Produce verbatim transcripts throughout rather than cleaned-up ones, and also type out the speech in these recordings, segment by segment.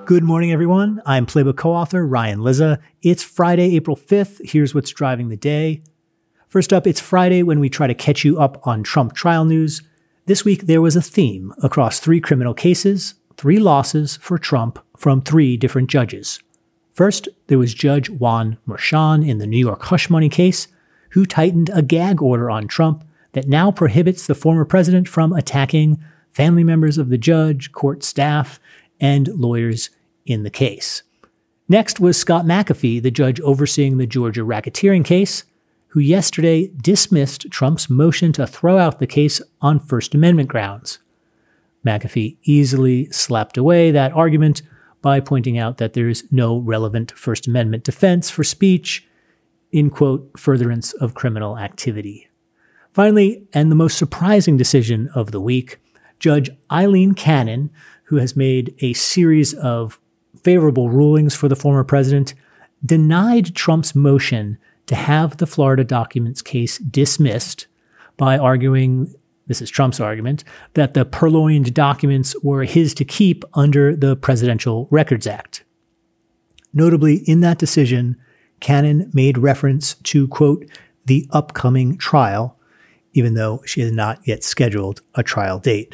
Good morning, everyone. I'm Playbook co-author Ryan Lizza. It's Friday, April fifth. Here's what's driving the day. First up, it's Friday when we try to catch you up on Trump trial news. This week, there was a theme across three criminal cases, three losses for Trump from three different judges. First, there was Judge Juan Merchan in the New York hush money case, who tightened a gag order on Trump that now prohibits the former president from attacking family members of the judge, court staff, and lawyers in the case. Next was Scott McAfee, the judge overseeing the Georgia racketeering case, who yesterday dismissed Trump's motion to throw out the case on First Amendment grounds. McAfee easily slapped away that argument by pointing out that there's no relevant First Amendment defense for speech in, quote, furtherance of criminal activity. Finally, and the most surprising decision of the week, Judge Eileen Cannon, who has made a series of favorable rulings for the former president, denied Trump's motion to have the Florida documents case dismissed by arguing, this is Trump's argument, that the purloined documents were his to keep under the Presidential Records Act. Notably, in that decision, Cannon made reference to, quote, the upcoming trial, even though she has not yet scheduled a trial date.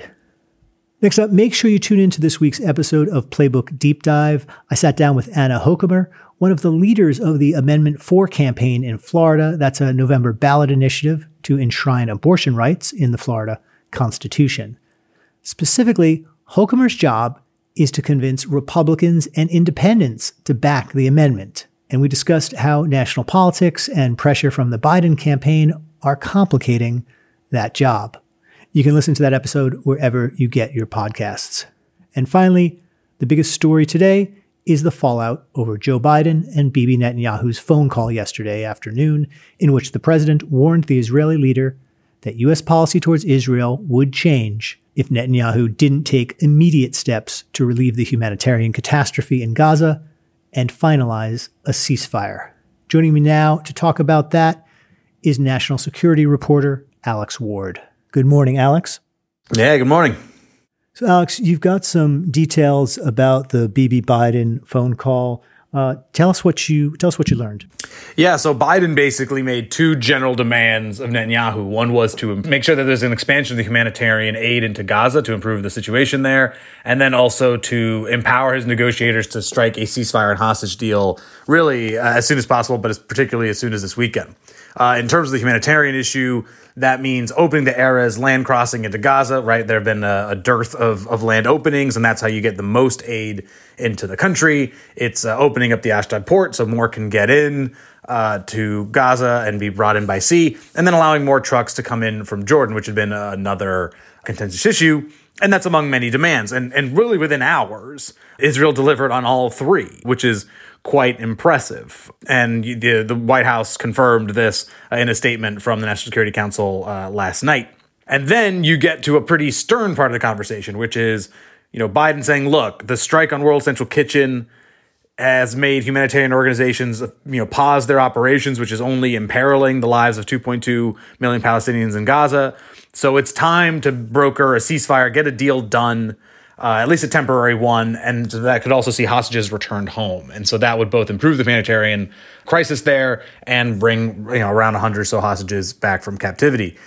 Next up, make sure you tune in to this week's episode of Playbook Deep Dive. I sat down with Anna Hochemer, one of the leaders of the Amendment four campaign in Florida. That's a November ballot initiative to enshrine abortion rights in the Florida Constitution. Specifically, Hochemer's job is to convince Republicans and independents to back the amendment. And we discussed how national politics and pressure from the Biden campaign are complicating that job. You can listen to that episode wherever you get your podcasts. And finally, the biggest story today is the fallout over Joe Biden and Bibi Netanyahu's phone call yesterday afternoon, in which the president warned the Israeli leader that U S policy towards Israel would change if Netanyahu didn't take immediate steps to relieve the humanitarian catastrophe in Gaza and finalize a ceasefire. Joining me now to talk about that is national security reporter Alex Ward. Good morning, Alex. Yeah, good morning. So, Alex, you've got some details about the Bibi Biden phone call. Uh, tell us what you tell us what you learned. Yeah, so Biden basically made two general demands of Netanyahu. One was to make sure that there's an expansion of the humanitarian aid into Gaza to improve the situation there, and then also to empower his negotiators to strike a ceasefire and hostage deal really uh, as soon as possible, but as particularly as soon as this weekend. Uh, in terms of the humanitarian issue, that means opening the Erez land crossing into Gaza, right? There have been a, a dearth of, of land openings, and that's how you get the most aid into the country. It's uh, opening up the Ashdod port so more can get in uh, to Gaza and be brought in by sea, and then allowing more trucks to come in from Jordan, which had been uh, another contentious issue. And that's among many demands. And, and really within hours, Israel delivered on all three, which is quite impressive. And the, the White House confirmed this uh, in a statement from the National Security Council uh, last night. And then you get to a pretty stern part of the conversation, which is, you know, Biden saying, look, the strike on World Central Kitchen has made humanitarian organizations, you know, pause their operations, which is only imperiling the lives of two point two million Palestinians in Gaza. So it's time to broker a ceasefire, get a deal done, uh, at least a temporary one, and that could also see hostages returned home. And so that would both improve the humanitarian crisis there and bring, you know, around one hundred or so hostages back from captivity.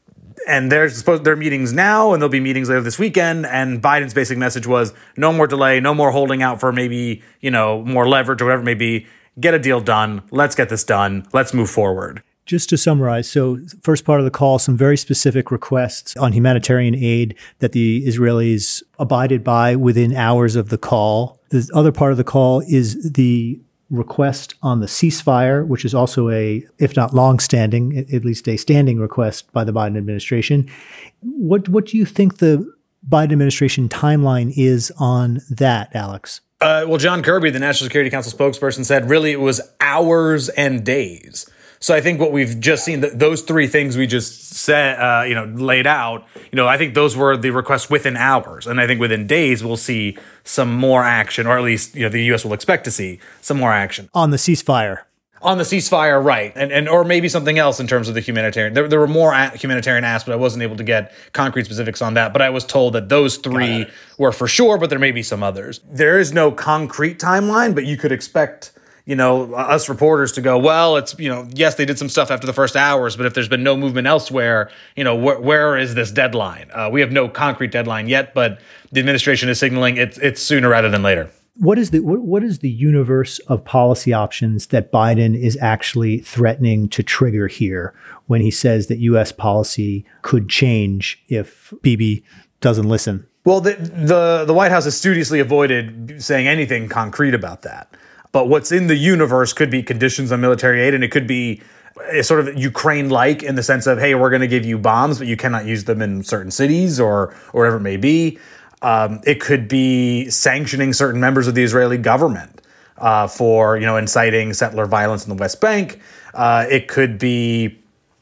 And there's supposed there are meetings now, and there'll be meetings later this weekend. And Biden's basic message was no more delay, no more holding out for maybe, you know, more leverage or whatever it may be. Get a deal done. Let's get this done. Let's move forward. Just to summarize, so first part of the call, some very specific requests on humanitarian aid that the Israelis abided by within hours of the call. The other part of the call is the request on the ceasefire, which is also a, if not long-standing, at least a standing request by the Biden administration. What what do you think the Biden administration timeline is on that, Alex? Uh, well, John Kirby, the National Security Council spokesperson, said really it was hours and days. So I think what we've just seen, th- those three things we just said, uh, you know, laid out, you know, I think those were the requests within hours. And I think within days, we'll see some more action, or at least, you know, the U S will expect to see some more action. On the ceasefire. On the ceasefire, right, and and or maybe something else in terms of the humanitarian. There, there were more humanitarian asks, but I wasn't able to get concrete specifics on that. But I was told that those three were for sure, but there may be some others. There is no concrete timeline, but you could expect, you know, us reporters to go, well, it's, you know, yes, they did some stuff after the first hours, but if there's been no movement elsewhere, you know, wh- where is this deadline? Uh, we have no concrete deadline yet, but the administration is signaling it's it's sooner rather than later. What is the what, what is the universe of policy options that Biden is actually threatening to trigger here when he says that U S policy could change if Bibi doesn't listen? Well, the, the the White House has studiously avoided saying anything concrete about that. But what's in the universe could be conditions on military aid, and it could be sort of Ukraine-like in the sense of, hey, we're going to give you bombs, but you cannot use them in certain cities or, or whatever it may be. Um, it could be sanctioning certain members of the Israeli government uh, for, you know, inciting settler violence in the West Bank. Uh, it could be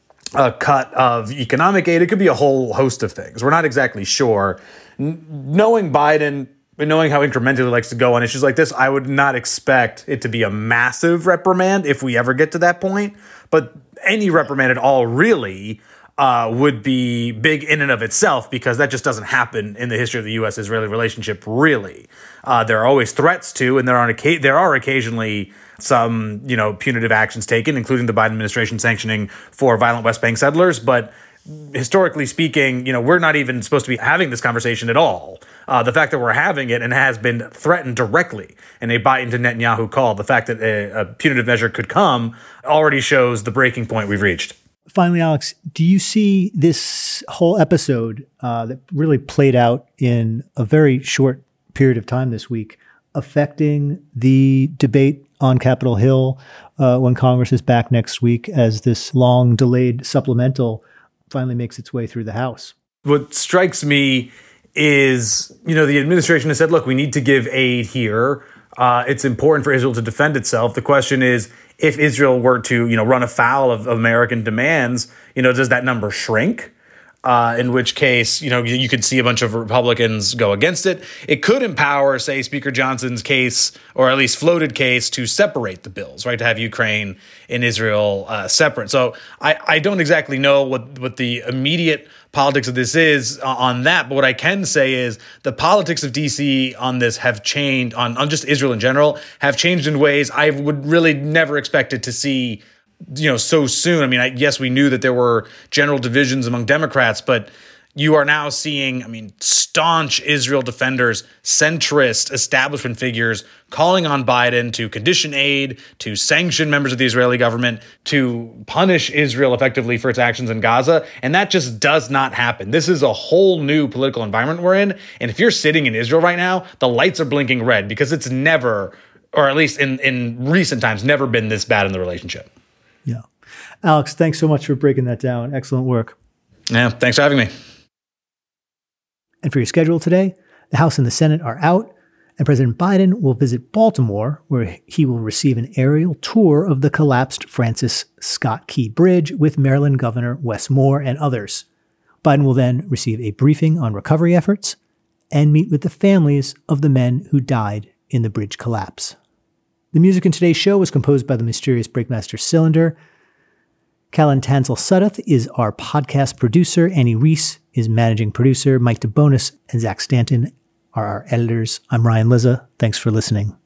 a cut of economic aid. It could be a whole host of things. We're not exactly sure. N- knowing Biden, and knowing how incrementally he likes to go on issues like this, I would not expect it to be a massive reprimand if we ever get to that point. But any reprimand at all, really, Uh, would be big in and of itself, because that just doesn't happen in the history of the U S-Israeli relationship, really. Uh, there are always threats to, and there are there are occasionally some, you know, punitive actions taken, including the Biden administration sanctioning for violent West Bank settlers. But historically speaking, you know, we're not even supposed to be having this conversation at all. Uh, the fact that we're having it and has been threatened directly in a Biden to Netanyahu call, the fact that a, a punitive measure could come already shows the breaking point we've reached. Finally, Alex, do you see this whole episode uh, that really played out in a very short period of time this week affecting the debate on Capitol Hill uh, when Congress is back next week as this long delayed supplemental finally makes its way through the House? What strikes me is, you know, the administration has said, look, we need to give aid here. Uh, it's important for Israel to defend itself. The question is, if Israel were to, you know, run afoul of, of American demands, you know, does that number shrink? Uh, in which case, you know, you, you could see a bunch of Republicans go against it. It could empower, say, Speaker Johnson's case, or at least floated case, to separate the bills, right, to have Ukraine and Israel uh, separate. So I, I don't exactly know what, what the immediate politics of this is on that, but what I can say is the politics of D C on this have changed, on, on just Israel in general, have changed in ways I would really never expected to see, you know, so soon. I mean, I, yes, we knew that there were general divisions among Democrats, but you are now seeing, I mean, staunch Israel defenders, centrist establishment figures calling on Biden to condition aid, to sanction members of the Israeli government, to punish Israel effectively for its actions in Gaza. And that just does not happen. This is a whole new political environment we're in. And if you're sitting in Israel right now, the lights are blinking red, because it's never, or at least in, in recent times, never been this bad in the relationship. Yeah. Alex, thanks so much for breaking that down. Excellent work. Yeah, thanks for having me. And for your schedule today, the House and the Senate are out, and President Biden will visit Baltimore, where he will receive an aerial tour of the collapsed Francis Scott Key Bridge with Maryland Governor Wes Moore and others. Biden will then receive a briefing on recovery efforts and meet with the families of the men who died in the bridge collapse. The music in today's show was composed by the mysterious Breakmaster Cylinder. Callan Tansel Sudduth is our podcast producer. Annie Reese is managing producer. Mike DeBonis and Zach Stanton are our editors. I'm Ryan Lizza. Thanks for listening.